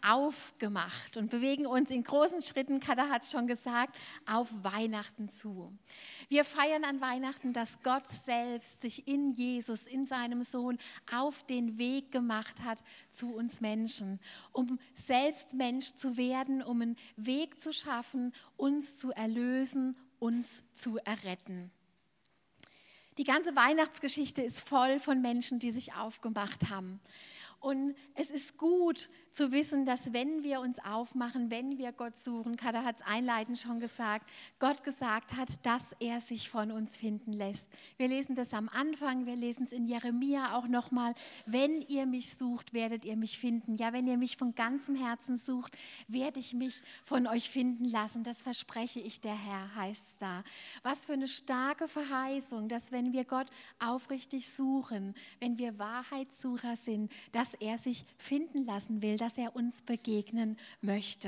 aufgemacht und bewegen uns in großen Schritten, Katha hat es schon gesagt, auf Weihnachten zu. Wir feiern an Weihnachten, dass Gott selbst sich in Jesus, in seinem Sohn, auf den Weg gemacht hat zu uns Menschen, um selbst Mensch zu werden, um einen Weg zu schaffen, uns zu erlösen, uns zu erretten. Die ganze Weihnachtsgeschichte ist voll von Menschen, die sich aufgemacht haben. Und es ist gut zu wissen, dass wenn wir uns aufmachen, wenn wir Gott suchen, Katha hat es einleitend schon gesagt, Gott gesagt hat, dass er sich von uns finden lässt. Wir lesen das am Anfang, wir lesen es in Jeremia auch nochmal. Wenn ihr mich sucht, werdet ihr mich finden. Ja, wenn ihr mich von ganzem Herzen sucht, werde ich mich von euch finden lassen. Das verspreche ich der Herr, heißt es da. Was für eine starke Verheißung, dass wenn wir Gott aufrichtig suchen, wenn wir Wahrheitssucher sind, dass er sich finden lassen will, dass er uns begegnen möchte.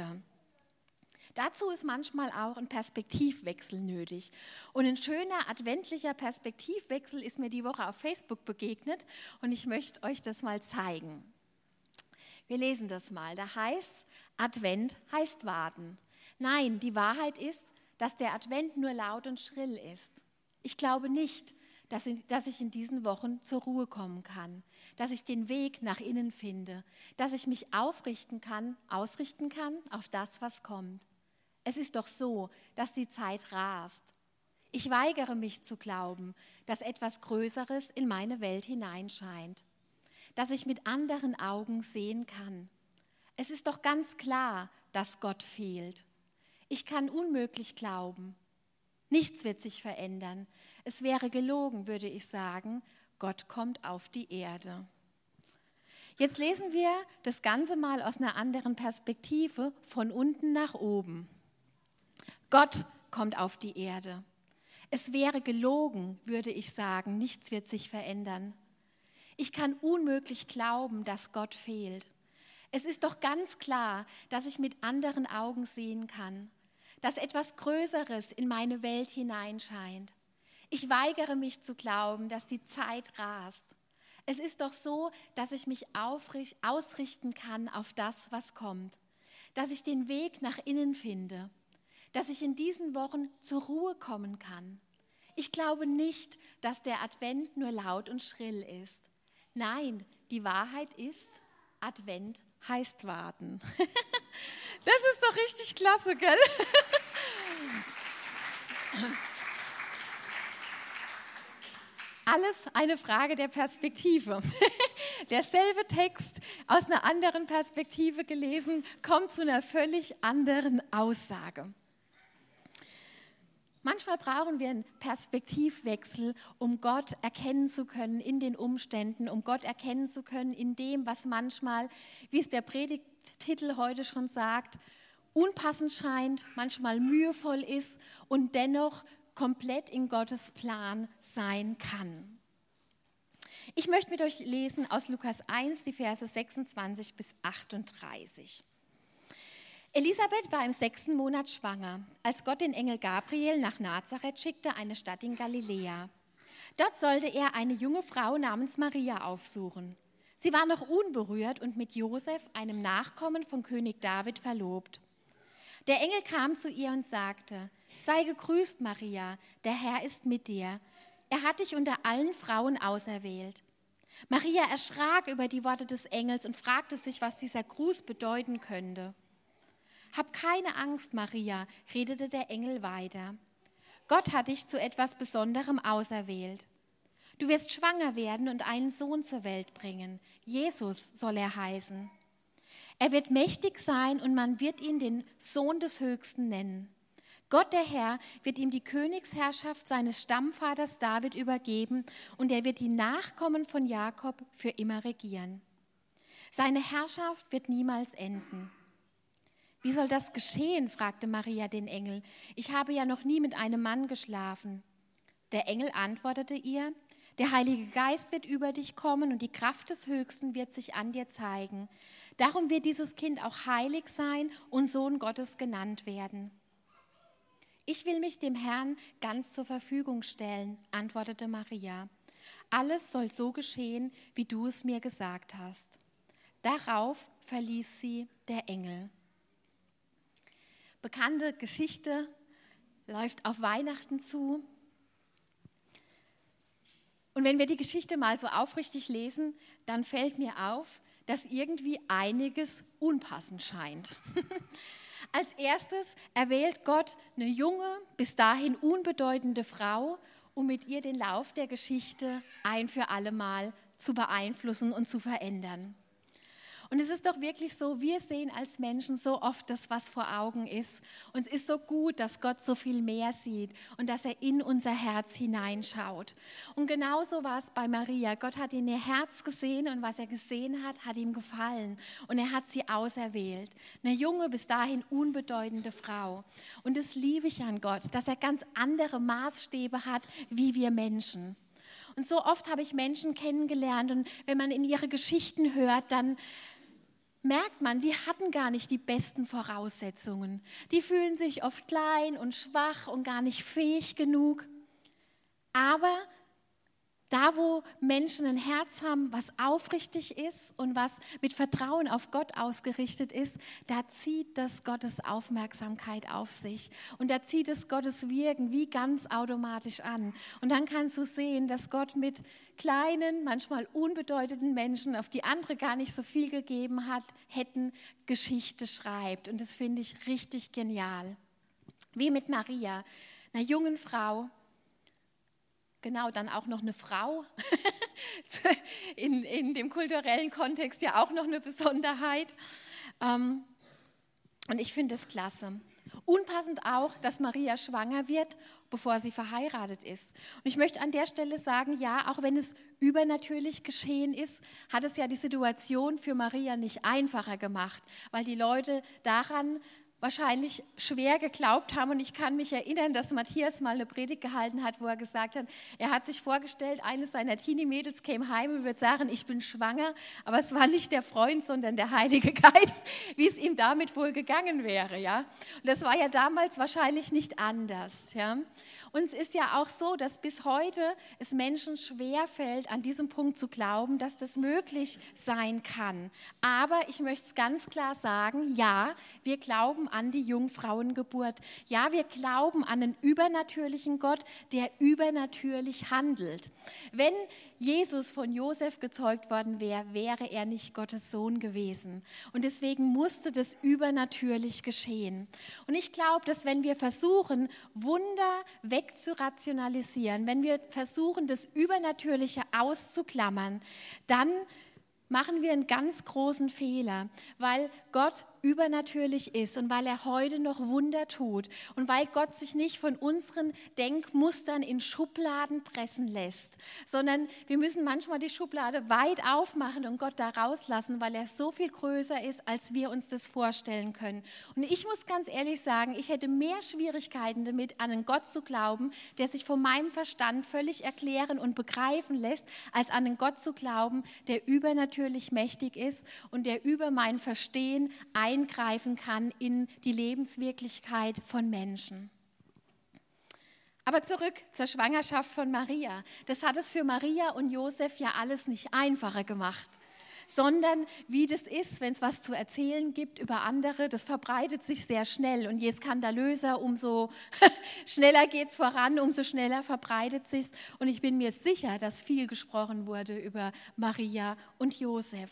Dazu ist manchmal auch ein Perspektivwechsel nötig. Und ein schöner adventlicher Perspektivwechsel ist mir die Woche auf Facebook begegnet und ich möchte euch das mal zeigen. Wir lesen das mal. Da heißt, Advent heißt warten. Nein, die Wahrheit ist, dass der Advent nur laut und schrill ist. Ich glaube nicht, dass ich in diesen Wochen zur Ruhe kommen kann, dass ich den Weg nach innen finde, dass ich mich ausrichten kann auf das, was kommt. Es ist doch so, dass die Zeit rast. Ich weigere mich zu glauben, dass etwas Größeres in meine Welt hineinscheint, dass ich mit anderen Augen sehen kann. Es ist doch ganz klar, dass Gott fehlt. Ich kann unmöglich glauben. Nichts wird sich verändern. Es wäre gelogen, würde ich sagen, Gott kommt auf die Erde. Jetzt lesen wir das Ganze mal aus einer anderen Perspektive, von unten nach oben. Gott kommt auf die Erde. Es wäre gelogen, würde ich sagen, nichts wird sich verändern. Ich kann unmöglich glauben, dass Gott fehlt. Es ist doch ganz klar, dass ich mit anderen Augen sehen kann, dass etwas Größeres in meine Welt hineinscheint. Ich weigere mich zu glauben, dass die Zeit rast. Es ist doch so, dass ich mich ausrichten kann auf das, was kommt, dass ich den Weg nach innen finde, dass ich in diesen Wochen zur Ruhe kommen kann. Ich glaube nicht, dass der Advent nur laut und schrill ist. Nein, die Wahrheit ist, Advent heißt warten. Das ist doch richtig klasse, gell? Alles eine Frage der Perspektive. Derselbe Text aus einer anderen Perspektive gelesen, kommt zu einer völlig anderen Aussage. Manchmal brauchen wir einen Perspektivwechsel, um Gott erkennen zu können in den Umständen, um Gott erkennen zu können in dem, was manchmal, wie es der Predigttitel heute schon sagt, unpassend scheint, manchmal mühevoll ist und dennoch komplett in Gottes Plan sein kann. Ich möchte mit euch lesen aus Lukas 1, die Verse 26 bis 38. Elisabeth war im 6. Monat schwanger, als Gott den Engel Gabriel nach Nazareth schickte, eine Stadt in Galiläa. Dort sollte er eine junge Frau namens Maria aufsuchen. Sie war noch unberührt und mit Josef, einem Nachkommen von König David, verlobt. Der Engel kam zu ihr und sagte: Sei gegrüßt, Maria, der Herr ist mit dir. Er hat dich unter allen Frauen auserwählt. Maria erschrak über die Worte des Engels und fragte sich, was dieser Gruß bedeuten könnte. Hab keine Angst, Maria, redete der Engel weiter. Gott hat dich zu etwas Besonderem auserwählt. Du wirst schwanger werden und einen Sohn zur Welt bringen. Jesus soll er heißen. Er wird mächtig sein und man wird ihn den Sohn des Höchsten nennen. Gott, der Herr, wird ihm die Königsherrschaft seines Stammvaters David übergeben und er wird die Nachkommen von Jakob für immer regieren. Seine Herrschaft wird niemals enden. Wie soll das geschehen? Fragte Maria den Engel. Ich habe ja noch nie mit einem Mann geschlafen. Der Engel antwortete ihr: Der Heilige Geist wird über dich kommen und die Kraft des Höchsten wird sich an dir zeigen. Darum wird dieses Kind auch heilig sein und Sohn Gottes genannt werden. Ich will mich dem Herrn ganz zur Verfügung stellen, antwortete Maria. Alles soll so geschehen, wie du es mir gesagt hast. Darauf verließ sie der Engel. Bekannte Geschichte, läuft auf Weihnachten zu. Und wenn wir die Geschichte mal so aufrichtig lesen, dann fällt mir auf, dass irgendwie einiges unpassend scheint. Als erstes erwählt Gott eine junge, bis dahin unbedeutende Frau, um mit ihr den Lauf der Geschichte ein für alle Mal zu beeinflussen und zu verändern. Und es ist doch wirklich so, wir sehen als Menschen so oft das, was vor Augen ist. Und es ist so gut, dass Gott so viel mehr sieht und dass er in unser Herz hineinschaut. Und genauso war es bei Maria. Gott hat in ihr Herz gesehen und was er gesehen hat, hat ihm gefallen. Und er hat sie auserwählt. Eine junge, bis dahin unbedeutende Frau. Und das liebe ich an Gott, dass er ganz andere Maßstäbe hat, wie wir Menschen. Und so oft habe ich Menschen kennengelernt und wenn man in ihre Geschichten hört, dann merkt man, die hatten gar nicht die besten Voraussetzungen. Die fühlen sich oft klein und schwach und gar nicht fähig genug. Aber da, wo Menschen ein Herz haben, was aufrichtig ist und was mit Vertrauen auf Gott ausgerichtet ist, da zieht das Gottes Aufmerksamkeit auf sich. Und da zieht es Gottes Wirken wie ganz automatisch an. Und dann kannst du sehen, dass Gott mit kleinen, manchmal unbedeutenden Menschen, auf die andere gar nicht so viel gegeben hat, hätten, Geschichte schreibt. Und das finde ich richtig genial. Wie mit Maria, einer jungen Frau. Genau, dann auch noch eine Frau, in dem kulturellen Kontext ja auch noch eine Besonderheit. Und ich finde es klasse. Unpassend auch, dass Maria schwanger wird, bevor sie verheiratet ist. Und ich möchte an der Stelle sagen, ja, auch wenn es übernatürlich geschehen ist, hat es ja die Situation für Maria nicht einfacher gemacht, weil die Leute daran wahrscheinlich schwer geglaubt haben. Und ich kann mich erinnern, dass Matthias mal eine Predigt gehalten hat, wo er gesagt hat, er hat sich vorgestellt, eines seiner Teenie-Mädels käme heim und würde sagen, ich bin schwanger, aber es war nicht der Freund, sondern der Heilige Geist, wie es ihm damit wohl gegangen wäre. Ja? Und das war ja damals wahrscheinlich nicht anders. Ja? Und es ist ja auch so, dass bis heute es Menschen schwerfällt, an diesem Punkt zu glauben, dass das möglich sein kann. Aber ich möchte es ganz klar sagen, ja, wir glauben an die Jungfrauengeburt. Ja, wir glauben an einen übernatürlichen Gott, der übernatürlich handelt. Wenn Jesus von Josef gezeugt worden wäre, wäre er nicht Gottes Sohn gewesen. Und deswegen musste das übernatürlich geschehen. Und ich glaube, dass wenn wir versuchen, Wunder wegzurationalisieren, wenn wir versuchen, das Übernatürliche auszuklammern, dann machen wir einen ganz großen Fehler, weil Gott übernatürlich ist und weil er heute noch Wunder tut und weil Gott sich nicht von unseren Denkmustern in Schubladen pressen lässt, sondern wir müssen manchmal die Schublade weit aufmachen und Gott da rauslassen, weil er so viel größer ist, als wir uns das vorstellen können. Und ich muss ganz ehrlich sagen, ich hätte mehr Schwierigkeiten damit, an einen Gott zu glauben, der sich von meinem Verstand völlig erklären und begreifen lässt, als an einen Gott zu glauben, der übernatürlich mächtig ist und der über mein Verstehen eingreifen kann in die Lebenswirklichkeit von Menschen. Aber zurück zur Schwangerschaft von Maria. Das hat es für Maria und Josef ja alles nicht einfacher gemacht, sondern wie das ist, wenn es was zu erzählen gibt über andere, das verbreitet sich sehr schnell. Und je skandalöser, umso schneller geht es voran, umso schneller verbreitet sich. Und ich bin mir sicher, dass viel gesprochen wurde über Maria und Josef.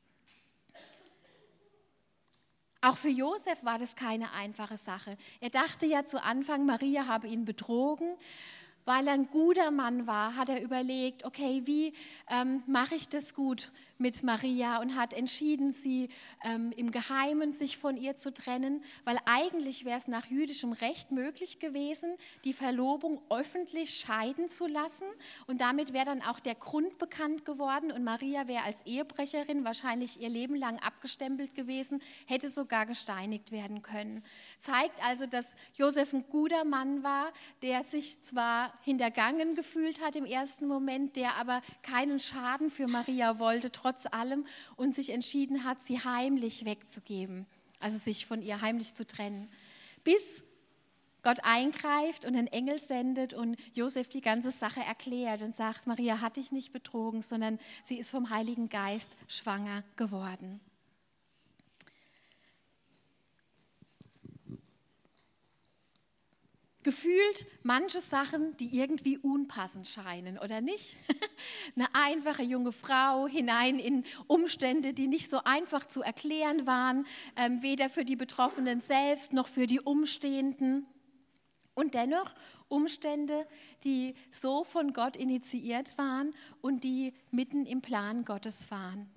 Auch für Josef war das keine einfache Sache. Er dachte ja zu Anfang, Maria habe ihn betrogen. Weil er ein guter Mann war, hat er überlegt, okay, wie mache ich das gut mit Maria und hat entschieden, sie im Geheimen sich von ihr zu trennen, weil eigentlich wäre es nach jüdischem Recht möglich gewesen, die Verlobung öffentlich scheiden zu lassen und damit wäre dann auch der Grund bekannt geworden und Maria wäre als Ehebrecherin wahrscheinlich ihr Leben lang abgestempelt gewesen, hätte sogar gesteinigt werden können. Zeigt also, dass Josef ein guter Mann war, der sich zwar hintergangen gefühlt hat im ersten Moment, der aber keinen Schaden für Maria wollte, trotz allem, und sich entschieden hat, sie heimlich wegzugeben, also sich von ihr heimlich zu trennen. Bis Gott eingreift und einen Engel sendet und Josef die ganze Sache erklärt und sagt, Maria hat dich nicht betrogen, sondern sie ist vom Heiligen Geist schwanger geworden. Gefühlt manche Sachen, die irgendwie unpassend scheinen, oder nicht? Eine einfache junge Frau hinein in Umstände, die nicht so einfach zu erklären waren, weder für die Betroffenen selbst noch für die Umstehenden. Und dennoch Umstände, die so von Gott initiiert waren und die mitten im Plan Gottes waren.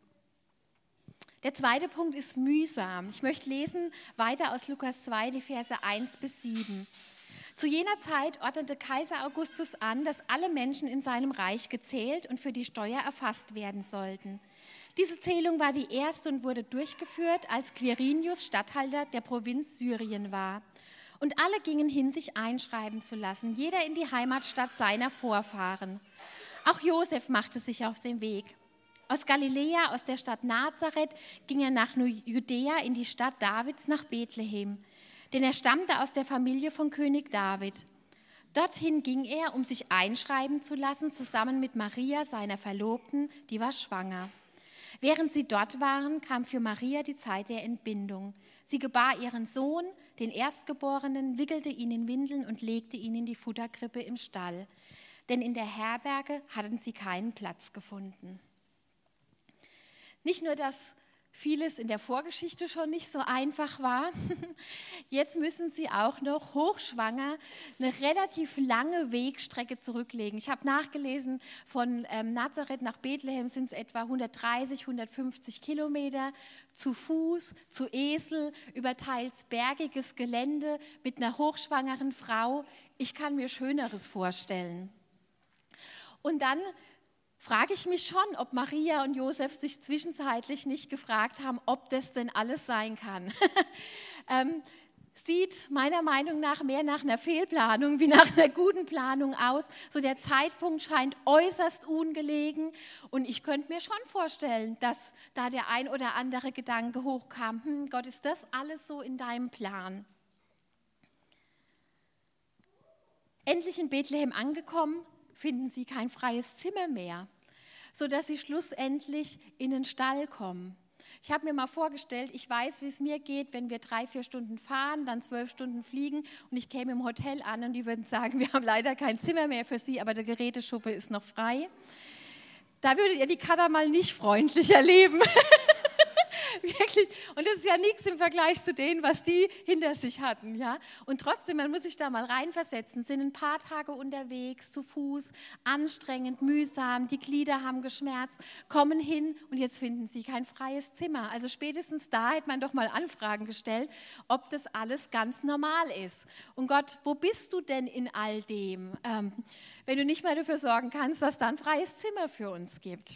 Der zweite Punkt ist mühsam. Ich möchte lesen weiter aus Lukas 2, die Verse 1 bis 7. Zu jener Zeit ordnete Kaiser Augustus an, dass alle Menschen in seinem Reich gezählt und für die Steuer erfasst werden sollten. Diese Zählung war die erste und wurde durchgeführt, als Quirinius Statthalter der Provinz Syrien war. Und alle gingen hin, sich einschreiben zu lassen, jeder in die Heimatstadt seiner Vorfahren. Auch Josef machte sich auf den Weg. Aus Galiläa, aus der Stadt Nazareth, ging er nach Judäa in die Stadt Davids nach Bethlehem, denn er stammte aus der Familie von König David. Dorthin ging er, um sich einschreiben zu lassen, zusammen mit Maria, seiner Verlobten, die war schwanger. Während sie dort waren, kam für Maria die Zeit der Entbindung. Sie gebar ihren Sohn, den Erstgeborenen, wickelte ihn in Windeln und legte ihn in die Futterkrippe im Stall. Denn in der Herberge hatten sie keinen Platz gefunden. Nicht nur, dass vieles in der Vorgeschichte schon nicht so einfach war. Jetzt müssen sie auch noch hochschwanger eine relativ lange Wegstrecke zurücklegen. Ich habe nachgelesen, von Nazareth nach Bethlehem sind es etwa 130, 150 Kilometer zu Fuß, zu Esel, über teils bergiges Gelände mit einer hochschwangeren Frau. Ich kann mir Schöneres vorstellen. Und dann frage ich mich schon, ob Maria und Josef sich zwischenzeitlich nicht gefragt haben, ob das denn alles sein kann. Sieht meiner Meinung nach mehr nach einer Fehlplanung wie nach einer guten Planung aus. So der Zeitpunkt scheint äußerst ungelegen und ich könnte mir schon vorstellen, dass da der ein oder andere Gedanke hochkam, Gott, ist das alles so in deinem Plan? Endlich in Bethlehem angekommen, finden sie kein freies Zimmer mehr, sodass sie schlussendlich in den Stall kommen. Ich habe mir mal vorgestellt, ich weiß, wie es mir geht, wenn wir 3-4 Stunden fahren, dann 12 Stunden fliegen und ich käme im Hotel an und die würden sagen, wir haben leider kein Zimmer mehr für Sie, aber der Geräteschuppe ist noch frei. Da würdet ihr die Kader mal nicht freundlich erleben. Wirklich. Und das ist ja nichts im Vergleich zu denen, was die hinter sich hatten. Ja? Und trotzdem, man muss sich da mal reinversetzen, sind ein paar Tage unterwegs, zu Fuß, anstrengend, mühsam, die Glieder haben geschmerzt, kommen hin und jetzt finden sie kein freies Zimmer. Also spätestens da hätte man doch mal Anfragen gestellt, ob das alles ganz normal ist. Und Gott, wo bist du denn in all dem, wenn du nicht mehr dafür sorgen kannst, dass da ein freies Zimmer für uns gibt?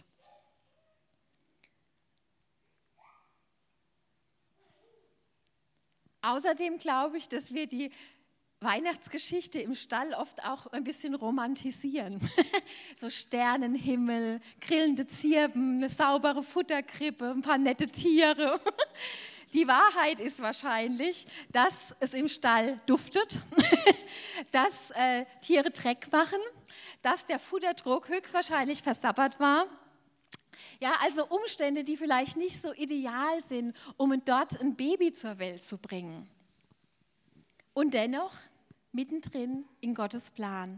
Außerdem glaube ich, dass wir die Weihnachtsgeschichte im Stall oft auch ein bisschen romantisieren. So Sternenhimmel, grillende Zirben, eine saubere Futterkrippe, ein paar nette Tiere. Die Wahrheit ist wahrscheinlich, dass es im Stall duftet, dass Tiere Dreck machen, dass der Futterdruck höchstwahrscheinlich versabbert war. Ja, also Umstände, die vielleicht nicht so ideal sind, um dort ein Baby zur Welt zu bringen. Und dennoch mittendrin in Gottes Plan.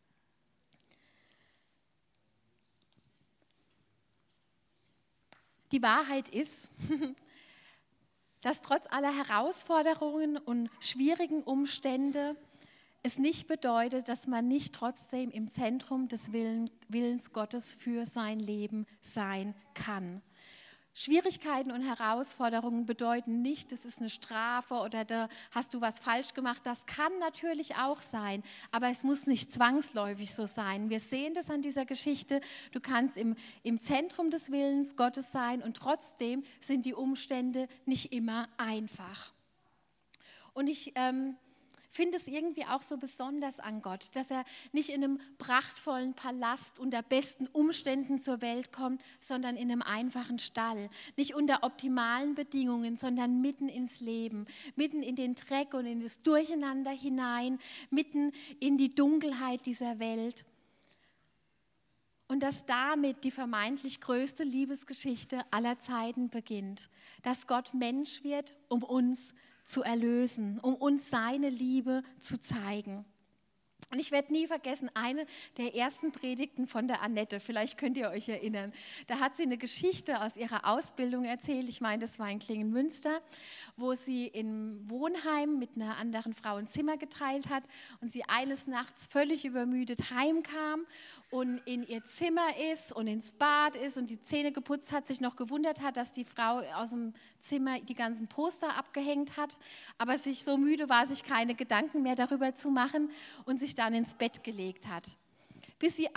Die Wahrheit ist, dass trotz aller Herausforderungen und schwierigen Umstände es nicht bedeutet, dass man nicht trotzdem im Zentrum des Willens Gottes für sein Leben sein kann. Schwierigkeiten und Herausforderungen bedeuten nicht, das ist eine Strafe oder da hast du was falsch gemacht. Das kann natürlich auch sein, aber es muss nicht zwangsläufig so sein. Wir sehen das an dieser Geschichte. Du kannst im Zentrum des Willens Gottes sein und trotzdem sind die Umstände nicht immer einfach. Und ich finde es irgendwie auch so besonders an Gott, dass er nicht in einem prachtvollen Palast unter besten Umständen zur Welt kommt, sondern in einem einfachen Stall. Nicht unter optimalen Bedingungen, sondern mitten ins Leben, mitten in den Dreck und in das Durcheinander hinein, mitten in die Dunkelheit dieser Welt. Und dass damit die vermeintlich größte Liebesgeschichte aller Zeiten beginnt. Dass Gott Mensch wird, um uns zu erlösen, um uns seine Liebe zu zeigen. Und ich werde nie vergessen, eine der ersten Predigten von der Annette, vielleicht könnt ihr euch erinnern, da hat sie eine Geschichte aus ihrer Ausbildung erzählt, ich meine, das war in Klingen-Münster, wo sie im Wohnheim mit einer anderen Frau ein Zimmer geteilt hat und sie eines Nachts völlig übermüdet heimkam und in ihr Zimmer ist und ins Bad ist und die Zähne geputzt hat, sich noch gewundert hat, dass die Frau aus dem Zimmer die ganzen Poster abgehängt hat, aber sich so müde war, sich keine Gedanken mehr darüber zu machen und sich dann ins Bett gelegt hat. Bis sie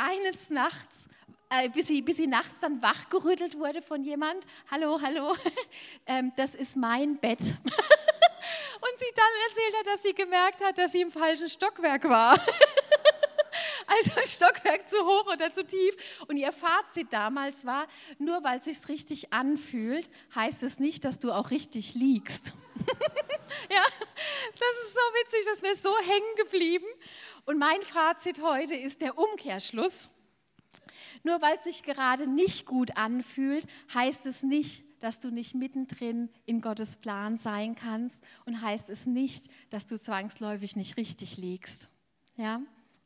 nachts dann wachgerüttelt wurde von jemand, hallo, das ist mein Bett. Und sie dann erzählt hat, dass sie gemerkt hat, dass sie im falschen Stockwerk war. Also Stockwerk zu hoch oder zu tief. Und ihr Fazit damals war, nur weil es sich richtig anfühlt, heißt es nicht, dass du auch richtig liegst. Ja, das ist so witzig, das ist mir so hängen geblieben. Und mein Fazit heute ist der Umkehrschluss. Nur weil es sich gerade nicht gut anfühlt, heißt es nicht, dass du nicht mittendrin in Gottes Plan sein kannst und heißt es nicht, dass du zwangsläufig nicht richtig liegst. Ja?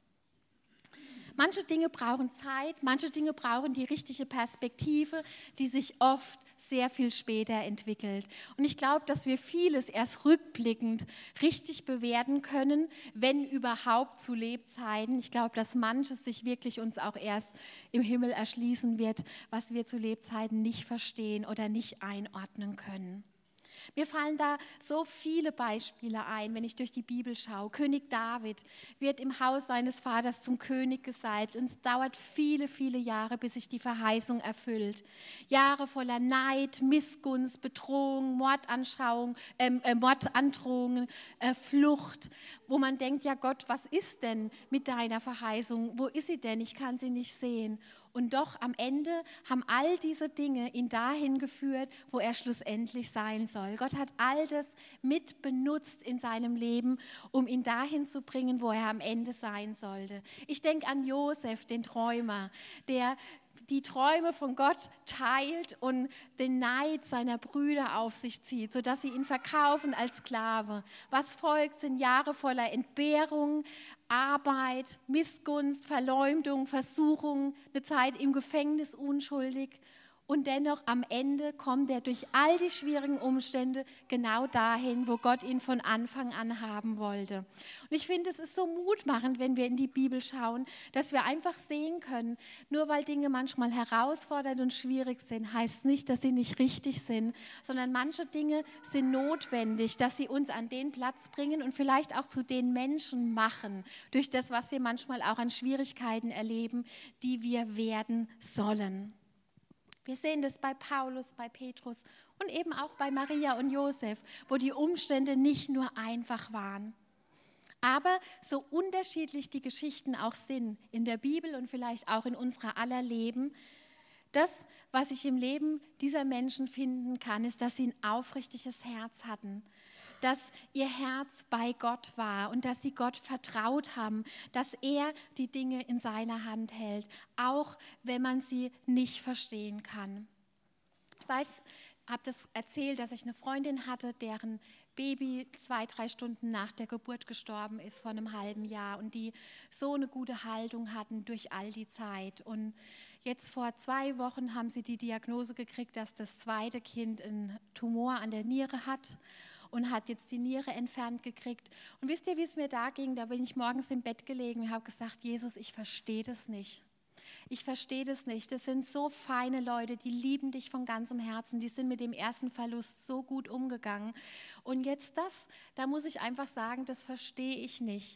Manche Dinge brauchen Zeit, manche Dinge brauchen die richtige Perspektive, die sich oft sehr viel später entwickelt. Und ich glaube, dass wir vieles erst rückblickend richtig bewerten können, wenn überhaupt zu Lebzeiten. Ich glaube, dass manches sich wirklich uns auch erst im Himmel erschließen wird, was wir zu Lebzeiten nicht verstehen oder nicht einordnen können. Mir fallen da so viele Beispiele ein, wenn ich durch die Bibel schaue. König David wird im Haus seines Vaters zum König gesalbt und es dauert viele, viele Jahre, bis sich die Verheißung erfüllt. Jahre voller Neid, Missgunst, Bedrohung, Mordandrohungen, Flucht, wo man denkt, ja Gott, was ist denn mit deiner Verheißung? Wo ist sie denn? Ich kann sie nicht sehen. Und doch am Ende haben all diese Dinge ihn dahin geführt, wo er schlussendlich sein soll. Gott hat all das mit benutzt in seinem Leben, um ihn dahin zu bringen, wo er am Ende sein sollte. Ich denke an Josef, den Träumer, der die Träume von Gott teilt und den Neid seiner Brüder auf sich zieht, sodass sie ihn verkaufen als Sklave. Was folgt, sind Jahre voller Entbehrung, Arbeit, Missgunst, Verleumdung, Versuchung, eine Zeit im Gefängnis unschuldig. Und dennoch am Ende kommt er durch all die schwierigen Umstände genau dahin, wo Gott ihn von Anfang an haben wollte. Und ich finde, es ist so mutmachend, wenn wir in die Bibel schauen, dass wir einfach sehen können, nur weil Dinge manchmal herausfordernd und schwierig sind, heißt nicht, dass sie nicht richtig sind, sondern manche Dinge sind notwendig, dass sie uns an den Platz bringen und vielleicht auch zu den Menschen machen, durch das, was wir manchmal auch an Schwierigkeiten erleben, die wir werden sollen. Wir sehen das bei Paulus, bei Petrus und eben auch bei Maria und Josef, wo die Umstände nicht nur einfach waren. Aber so unterschiedlich die Geschichten auch sind in der Bibel und vielleicht auch in unserer aller Leben, das, was ich im Leben dieser Menschen finden kann, ist, dass sie ein aufrichtiges Herz hatten, dass ihr Herz bei Gott war und dass sie Gott vertraut haben, dass er die Dinge in seiner Hand hält, auch wenn man sie nicht verstehen kann. Ich habe das erzählt, dass ich eine Freundin hatte, deren Baby 2-3 Stunden nach der Geburt gestorben ist, vor einem halben Jahr, und die so eine gute Haltung hatten durch all die Zeit. Und jetzt vor 2 Wochen haben sie die Diagnose gekriegt, dass das zweite Kind einen Tumor an der Niere hat und hat jetzt die Niere entfernt gekriegt. Und wisst ihr, wie es mir da ging? Da bin ich morgens im Bett gelegen und habe gesagt, Jesus, ich verstehe das nicht. Ich verstehe das nicht. Das sind so feine Leute, die lieben dich von ganzem Herzen. Die sind mit dem ersten Verlust so gut umgegangen. Und jetzt da muss ich einfach sagen, das verstehe ich nicht.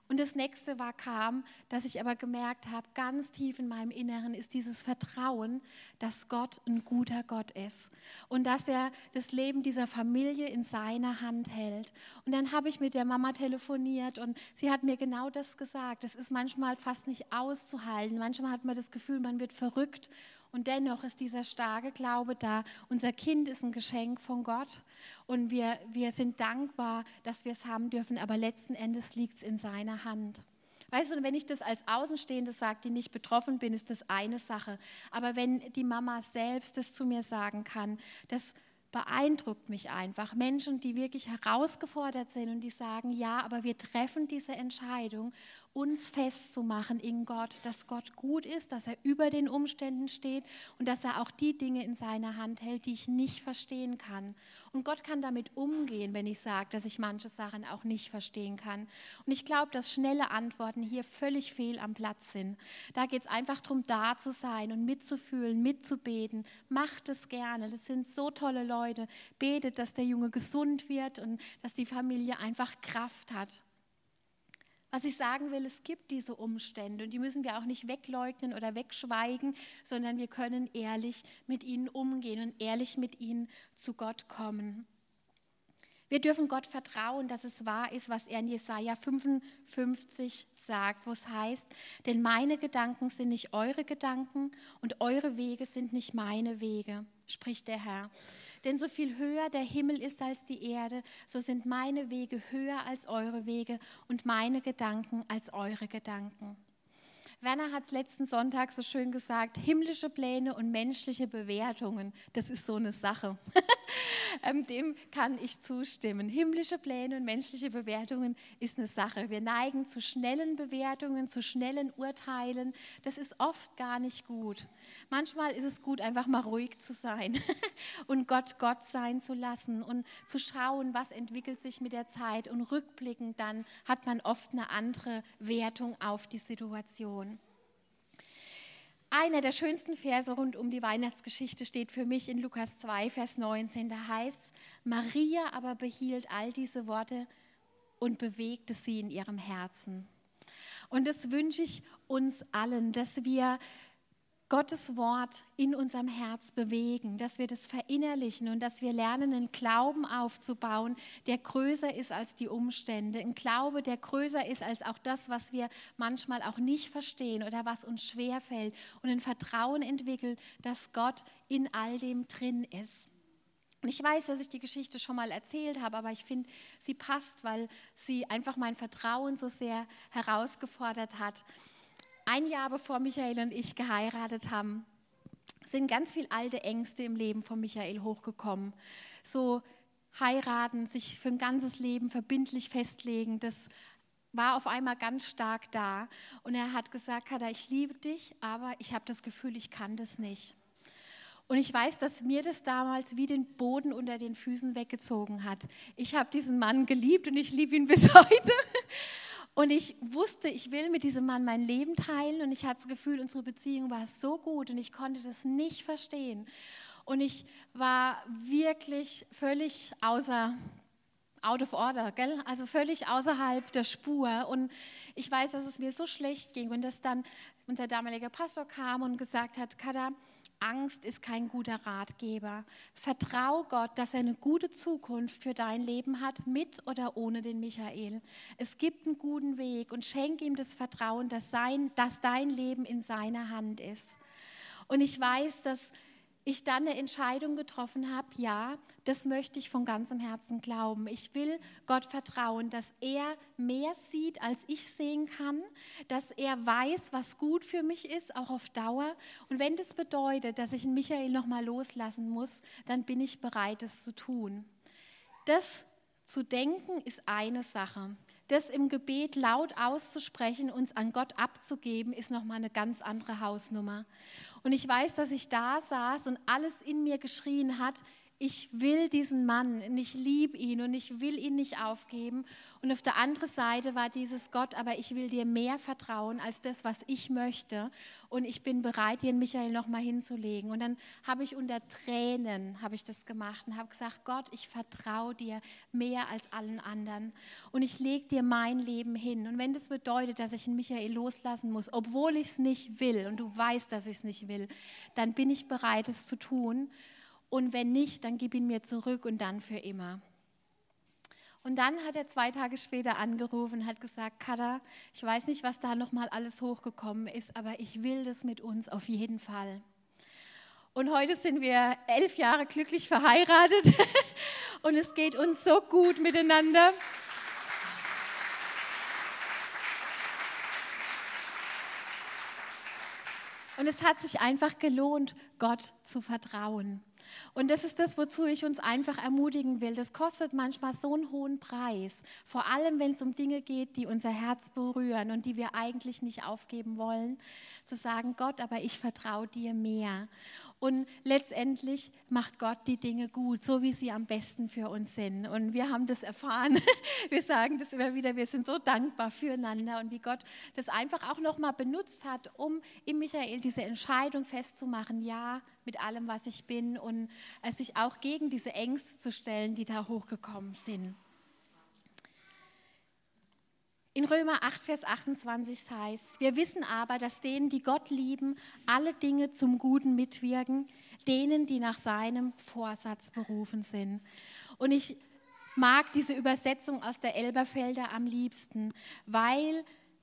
Und das nächste kam, dass ich aber gemerkt habe, ganz tief in meinem Inneren ist dieses Vertrauen, dass Gott ein guter Gott ist und dass er das Leben dieser Familie in seiner Hand hält. Und dann habe ich mit der Mama telefoniert und sie hat mir genau das gesagt. Es ist manchmal fast nicht auszuhalten. Manchmal hat man das Gefühl, man wird verrückt. Und dennoch ist dieser starke Glaube da. Unser Kind ist ein Geschenk von Gott und wir sind dankbar, dass wir es haben dürfen, aber letzten Endes liegt es in seiner Hand. Weißt du, und wenn ich das als Außenstehende sage, die nicht betroffen bin, ist das eine Sache. Aber wenn die Mama selbst das zu mir sagen kann, das beeindruckt mich einfach. Menschen, die wirklich herausgefordert sind und die sagen, ja, aber wir treffen diese Entscheidung, uns festzumachen in Gott, dass Gott gut ist, dass er über den Umständen steht und dass er auch die Dinge in seiner Hand hält, die ich nicht verstehen kann. Und Gott kann damit umgehen, wenn ich sage, dass ich manche Sachen auch nicht verstehen kann. Und ich glaube, dass schnelle Antworten hier völlig fehl am Platz sind. Da geht es einfach darum, da zu sein und mitzufühlen, mitzubeten. Macht es gerne, das sind so tolle Leute. Betet, dass der Junge gesund wird und dass die Familie einfach Kraft hat. Was ich sagen will, es gibt diese Umstände und die müssen wir auch nicht wegleugnen oder wegschweigen, sondern wir können ehrlich mit ihnen umgehen und ehrlich mit ihnen zu Gott kommen. Wir dürfen Gott vertrauen, dass es wahr ist, was er in Jesaja 55 sagt, wo es heißt, denn meine Gedanken sind nicht eure Gedanken und eure Wege sind nicht meine Wege, spricht der Herr. Denn so viel höher der Himmel ist als die Erde, so sind meine Wege höher als eure Wege und meine Gedanken als eure Gedanken. Werner hat es letzten Sonntag so schön gesagt, himmlische Pläne und menschliche Bewertungen, das ist so eine Sache. Dem kann ich zustimmen. Himmlische Pläne und menschliche Bewertungen ist eine Sache. Wir neigen zu schnellen Bewertungen, zu schnellen Urteilen. Das ist oft gar nicht gut. Manchmal ist es gut, einfach mal ruhig zu sein und Gott Gott sein zu lassen und zu schauen, was entwickelt sich mit der Zeit. Und rückblickend dann hat man oft eine andere Wertung auf die Situation. Einer der schönsten Verse rund um die Weihnachtsgeschichte steht für mich in Lukas 2, Vers 19. Da heißt es, Maria aber behielt all diese Worte und bewegte sie in ihrem Herzen. Und das wünsche ich uns allen, dass wir Gottes Wort in unserem Herz bewegen, dass wir das verinnerlichen und dass wir lernen, einen Glauben aufzubauen, der größer ist als die Umstände. Ein Glaube, der größer ist als auch das, was wir manchmal auch nicht verstehen oder was uns schwerfällt. Und ein Vertrauen entwickelt, dass Gott in all dem drin ist. Und ich weiß, dass ich die Geschichte schon mal erzählt habe, aber ich finde, sie passt, weil sie einfach mein Vertrauen so sehr herausgefordert hat. Ein Jahr bevor Michael und ich geheiratet haben, sind ganz viele alte Ängste im Leben von Michael hochgekommen. So heiraten, sich für ein ganzes Leben verbindlich festlegen, das war auf einmal ganz stark da. Und er hat gesagt, Kada, ich liebe dich, aber ich habe das Gefühl, ich kann das nicht. Und ich weiß, dass mir das damals wie den Boden unter den Füßen weggezogen hat. Ich habe diesen Mann geliebt und ich liebe ihn bis heute. Und ich wusste, ich will mit diesem Mann mein Leben teilen und ich hatte das Gefühl, unsere Beziehung war so gut und ich konnte das nicht verstehen. Und ich war wirklich völlig out of order, gell? Also völlig außerhalb der Spur. Und ich weiß, dass es mir so schlecht ging und dass dann unser damaliger Pastor kam und gesagt hat, Kada, Angst ist kein guter Ratgeber. Vertrau Gott, dass er eine gute Zukunft für dein Leben hat, mit oder ohne den Michael. Es gibt einen guten Weg und schenk ihm das Vertrauen, dass dein Leben in seiner Hand ist. Und ich weiß, dass ich dann eine Entscheidung getroffen habe, ja, das möchte ich von ganzem Herzen glauben. Ich will Gott vertrauen, dass er mehr sieht, als ich sehen kann, dass er weiß, was gut für mich ist, auch auf Dauer. Und wenn das bedeutet, dass ich einen Michael nochmal loslassen muss, dann bin ich bereit, das zu tun. Das zu denken ist eine Sache. Das im Gebet laut auszusprechen, uns an Gott abzugeben, ist nochmal eine ganz andere Hausnummer. Und ich weiß, dass ich da saß und alles in mir geschrien hat, ich will diesen Mann und ich liebe ihn und ich will ihn nicht aufgeben. Und auf der anderen Seite war dieses Gott, aber ich will dir mehr vertrauen als das, was ich möchte. Und ich bin bereit, dir Michael nochmal hinzulegen. Und dann habe ich unter Tränen das gemacht und habe gesagt, Gott, ich vertraue dir mehr als allen anderen. Und ich lege dir mein Leben hin. Und wenn das bedeutet, dass ich den Michael loslassen muss, obwohl ich es nicht will und du weißt, dass ich es nicht will, dann bin ich bereit, es zu tun. Und wenn nicht, dann gib ihn mir zurück und dann für immer. Und dann hat er 2 Tage später angerufen und hat gesagt, Kada, ich weiß nicht, was da nochmal alles hochgekommen ist, aber ich will das mit uns auf jeden Fall. Und heute sind wir 11 Jahre glücklich verheiratet und es geht uns so gut miteinander. Und es hat sich einfach gelohnt, Gott zu vertrauen. Und das ist das, wozu ich uns einfach ermutigen will. Das kostet manchmal so einen hohen Preis, vor allem wenn es um Dinge geht, die unser Herz berühren und die wir eigentlich nicht aufgeben wollen, zu sagen, Gott, aber ich vertraue dir mehr. Und letztendlich macht Gott die Dinge gut, so wie sie am besten für uns sind. Und wir haben das erfahren. Wir sagen das immer wieder, wir sind so dankbar füreinander und wie Gott das einfach auch nochmal benutzt hat, um in Michael diese Entscheidung festzumachen, ja, mit allem, was ich bin und sich auch gegen diese Ängste zu stellen, die da hochgekommen sind. In Römer 8, Vers 28 heißt, wir wissen aber, dass denen, die Gott lieben, alle Dinge zum Guten mitwirken, denen, die nach seinem Vorsatz berufen sind. Und ich mag diese Übersetzung aus der Elberfelder am liebsten, weil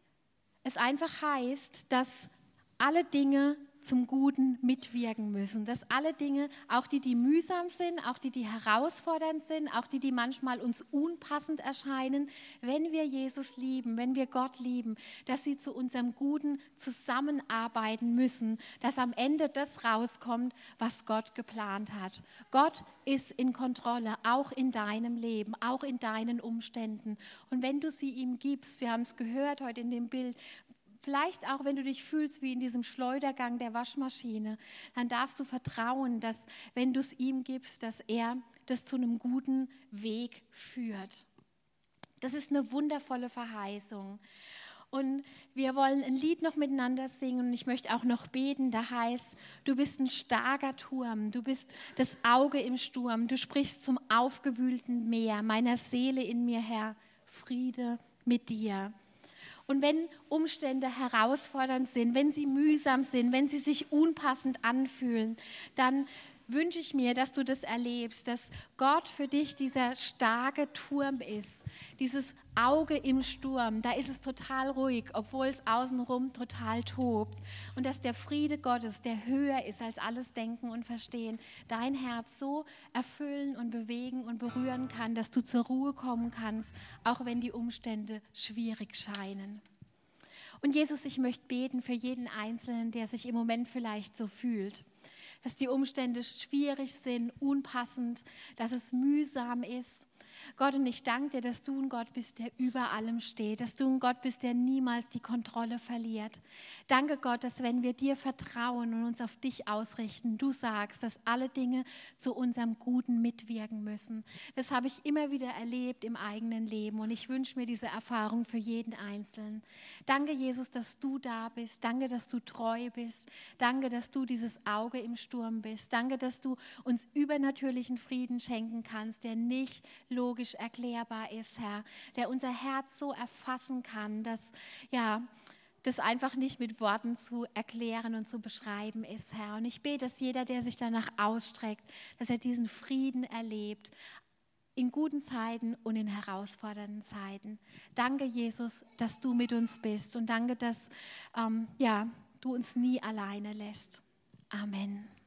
es einfach heißt, dass alle Dinge zum Guten mitwirken müssen. Dass alle Dinge, auch die mühsam sind, auch die herausfordernd sind, auch die manchmal uns unpassend erscheinen, wenn wir Jesus lieben, wenn wir Gott lieben, dass sie zu unserem Guten zusammenarbeiten müssen, dass am Ende das rauskommt, was Gott geplant hat. Gott ist in Kontrolle, auch in deinem Leben, auch in deinen Umständen. Und wenn du sie ihm gibst, wir haben es gehört heute in dem Bild, vielleicht auch, wenn du dich fühlst wie in diesem Schleudergang der Waschmaschine, dann darfst du vertrauen, dass, wenn du es ihm gibst, dass er das zu einem guten Weg führt. Das ist eine wundervolle Verheißung. Und wir wollen ein Lied noch miteinander singen und ich möchte auch noch beten. Da heißt, du bist ein starker Turm, du bist das Auge im Sturm, du sprichst zum aufgewühlten Meer, meiner Seele in mir, Herr, Friede mit dir. Und wenn Umstände herausfordernd sind, wenn sie mühsam sind, wenn sie sich unpassend anfühlen, dann wünsche ich mir, dass du das erlebst, dass Gott für dich dieser starke Turm ist, dieses Auge im Sturm. Da ist es total ruhig, obwohl es außenrum total tobt. Und dass der Friede Gottes, der höher ist als alles Denken und Verstehen, dein Herz so erfüllen und bewegen und berühren kann, dass du zur Ruhe kommen kannst, auch wenn die Umstände schwierig scheinen. Und Jesus, ich möchte beten für jeden Einzelnen, der sich im Moment vielleicht so fühlt, dass die Umstände schwierig sind, unpassend, dass es mühsam ist. Gott, und ich danke dir, dass du ein Gott bist, der über allem steht, dass du ein Gott bist, der niemals die Kontrolle verliert. Danke Gott, dass wenn wir dir vertrauen und uns auf dich ausrichten, du sagst, dass alle Dinge zu unserem Guten mitwirken müssen. Das habe ich immer wieder erlebt im eigenen Leben und ich wünsche mir diese Erfahrung für jeden Einzelnen. Danke Jesus, dass du da bist. Danke, dass du treu bist. Danke, dass du dieses Auge im Sturm bist. Danke, dass du uns übernatürlichen Frieden schenken kannst, der nicht logisch erklärbar ist, Herr, der unser Herz so erfassen kann, dass das einfach nicht mit Worten zu erklären und zu beschreiben ist, Herr. Und ich bete, dass jeder, der sich danach ausstreckt, dass er diesen Frieden erlebt, in guten Zeiten und in herausfordernden Zeiten. Danke, Jesus, dass du mit uns bist und danke, dass du uns nie alleine lässt. Amen.